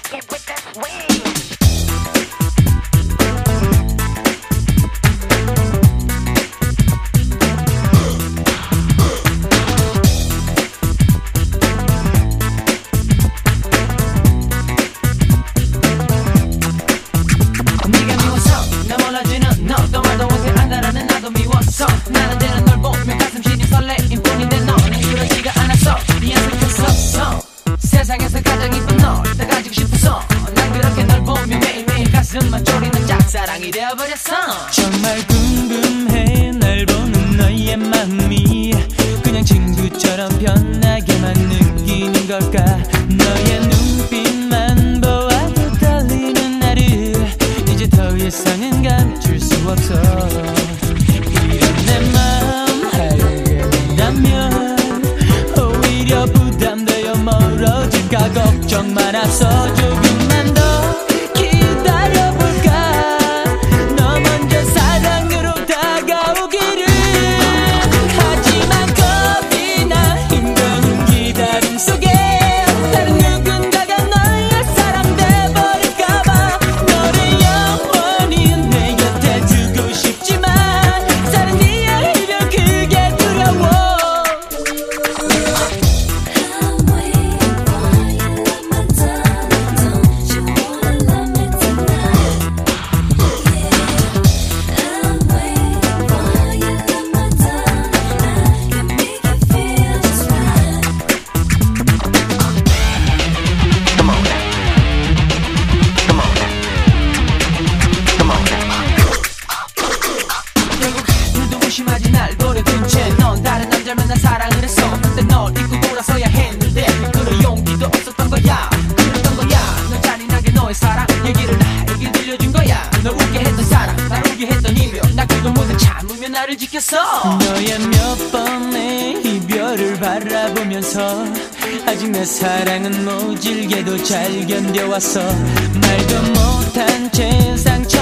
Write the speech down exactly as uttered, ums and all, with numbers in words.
세상에서 가장 이쁜 널 다 가지고 싶어서 난 그렇게 널 보며 매일매일 가슴만 졸이는 짝사랑이 되어버렸어. 정말 궁금해 날 보는 너의 마음이 그냥 친구처럼 편하게만 느끼는 걸까. 너의 눈빛만 보아도 떨리는 나를 이제 더 이상은 감출 수 없어. 이런 내 마음 알겠다면 오히려 부담되어 멀어질까 걱정 많아서 조금만 더 기다려볼까. 너 먼저 사랑으로 다가오기를. 하지만 겁이 나 힘든 기다림 속에 다른 누군가가 너의 사람 돼버릴까봐. 너를 영원히 내 곁에 두고 싶지만 사랑 뒤에 이별 그게 두려워. 심하지 날 버려둔 채 넌 다른 남자를 만나 사랑을 했어. 그때 널 잊고 돌아서야 했는데 그럴 용기도 없었던 거야. 그랬던 거야. 넌 잔인하게 너의 사랑 얘기를 나에게 들려준 거야. 널 웃게 했던 사랑 날 울게 했던 이별 나 그걸 모두 참으며 나를 지켰어. 너의 몇 번의 이별을 바라보면서 아직 내 사랑은 모질게도 잘 견뎌왔어. 말도 못한 채 상처